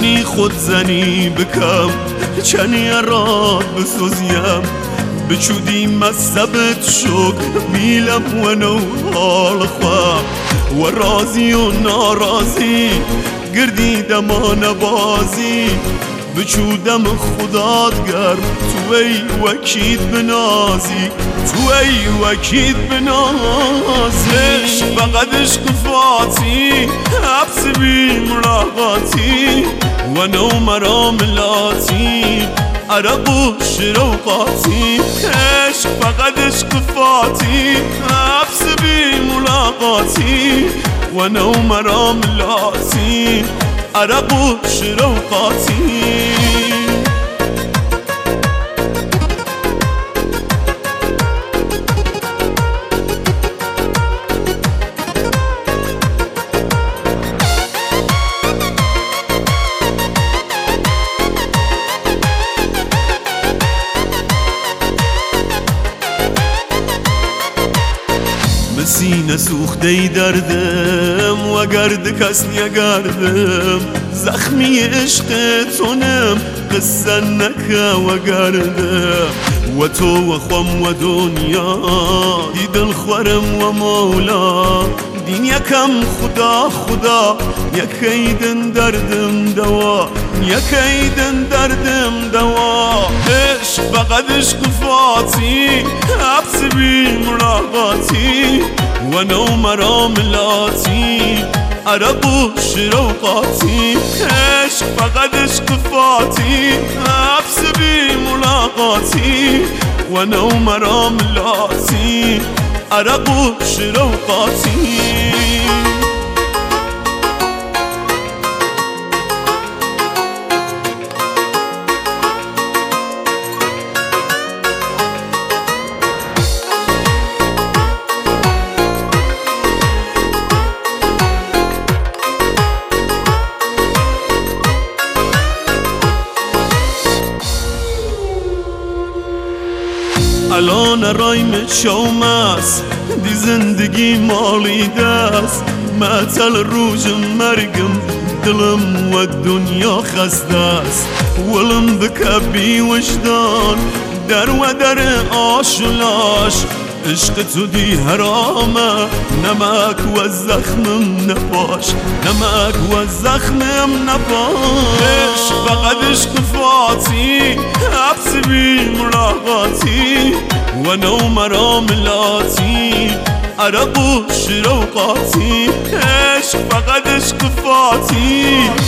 چنی خود زنی بکم چنی اراد بسوزیم بچودی مذهبت شد میلم و نو حال خواه و راضی و ناراضی گردی دما نبازی بچودم خدات گر تو ای وکید بنازی تو ای وکید بنازی فقط عشق فاتی حبس بی ملاقاتی و نو مرام لاتی عرق و شروقاتی عشق فقط عشق فاتی حبس بی ملاقاتی و نو مرام لاتی عرق و شروقاتی سینه سوخته ای دردم و گرد کس نگردم زخمی عشق تونم قصه نکه و گردم و تو و خم و دنیا دی دل خورم و مولا دین یکم خدا خدا یکیدن دردم دوا یکیدن دردم دوا عشق فقط عشق فاتی حبس بی ملاقاتی و نو مرام لاتی عرق و شروقاتی عشق فقط عشق فاتی حبس بی ملاقاتی و نو مرام لاتی عرق و شروقاتی الان رایم شوم است دی زندگی مالی دست معطل روز مرگم دلم و دنیا خسته است ولم بکبی وجدان در و در آشلاش عشق تو دی حرامه نمک و زخمم نپاش نمک و زخمم نپاش عشق فقط عشق فاتی حبس بی ملاقاتی و نو مرام لاتی عرق و شروقاتی عشق فقط عشق فاتی